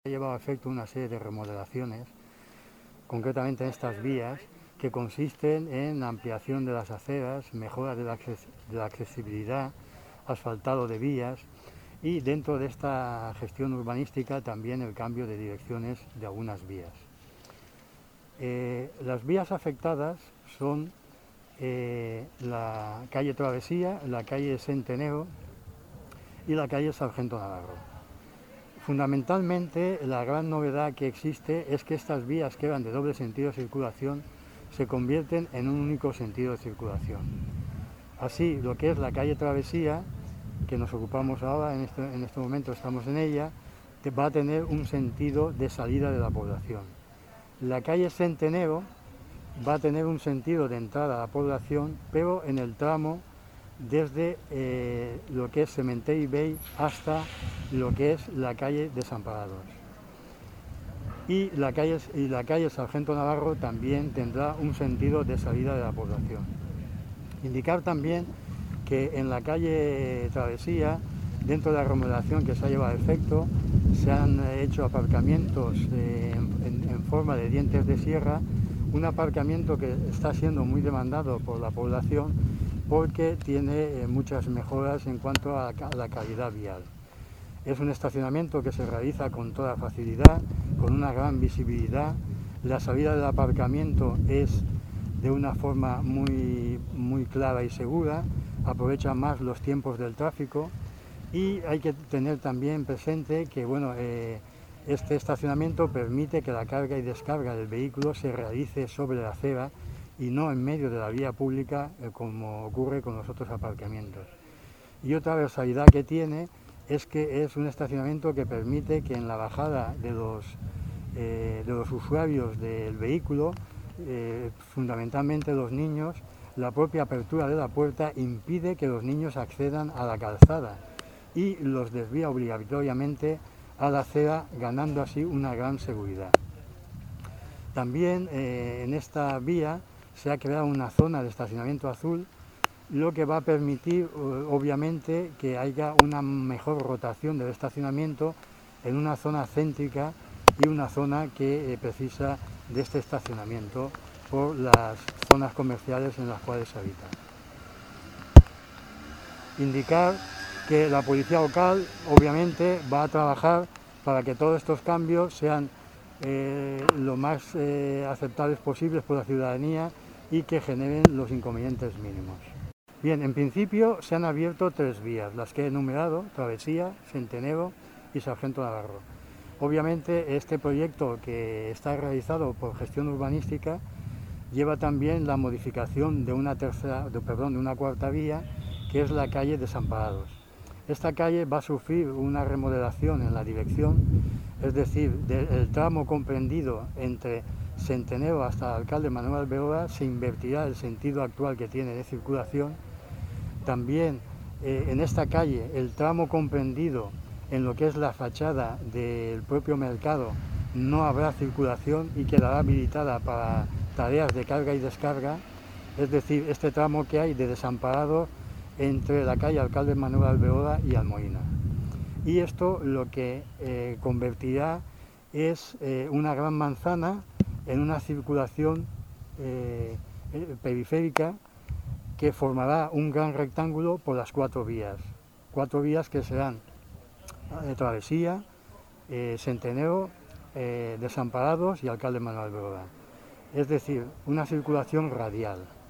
Ha llevado a efecto una serie de remodelaciones, concretamente en estas vías, que consisten en ampliación de las aceras, mejora de la accesibilidad, asfaltado de vías y dentro de esta gestión urbanística también el cambio de direcciones de algunas vías. Las vías afectadas son la calle Travesía, la calle Centenero y la calle Sargento Navarro. Fundamentalmente, la gran novedad que existe es que estas vías que eran de doble sentido de circulación se convierten en un único sentido de circulación. Así, lo que es la calle Travesía, que nos ocupamos ahora, en este momento estamos en ella, va a tener un sentido de salida de la población. La calle Centenero va a tener un sentido de entrada a la población, pero en el tramo desde lo que es Cementerio Bay hasta lo que es la calle Desamparados. Y la calle Sargento Navarro también tendrá un sentido de salida de la población. Indicar también que en la calle Travesía, dentro de la remodelación que se ha llevado a efecto, se han hecho aparcamientos en forma de dientes de sierra, un aparcamiento que está siendo muy demandado por la población porque tiene muchas mejoras en cuanto a la calidad vial. Es un estacionamiento que se realiza con toda facilidad, con una gran visibilidad. La salida del aparcamiento es de una forma muy clara y segura, aprovecha más los tiempos del tráfico y hay que tener también presente que este estacionamiento permite que la carga y descarga del vehículo se realice sobre la acera y no en medio de la vía pública como ocurre con los otros aparcamientos. Y otra versatilidad que tiene es que es un estacionamiento que permite que en la bajada de los usuarios del vehículo, fundamentalmente los niños, la propia apertura de la puerta impide que los niños accedan a la calzada y los desvía obligatoriamente a la acera, ganando así una gran seguridad. También en esta vía se ha creado una zona de estacionamiento azul, lo que va a permitir obviamente que haya una mejor rotación del estacionamiento en una zona céntrica y una zona que precisa de este estacionamiento por las zonas comerciales en las cuales se habita. Indicar que la policía local obviamente va a trabajar para que todos estos cambios sean lo más aceptables posibles por la ciudadanía y que generen los inconvenientes mínimos. Bien, en principio se han abierto 3 vías, las que he enumerado: Travesía, Centenero y Sargento Navarro. Obviamente este proyecto, que está realizado por gestión urbanística, lleva también la modificación de una cuarta vía, que es la calle Desamparados. Esta calle va a sufrir una remodelación en la dirección, es decir, el tramo comprendido entre Centenero hasta el alcalde Manuel Alberola se invertirá el sentido actual que tiene de circulación. También en esta calle el tramo comprendido en lo que es la fachada del propio mercado no habrá circulación y quedará habilitada para tareas de carga y descarga, es decir, este tramo que hay de Desamparado entre la calle Alcalde Manuel Alberola y Almoina. Y esto lo que convertirá es una gran manzana en una circulación periférica que formará un gran rectángulo por las 4 vías que serán Travesía, Centenero, Desamparados y Alcalde Manuel Alberola. Es decir, una circulación radial.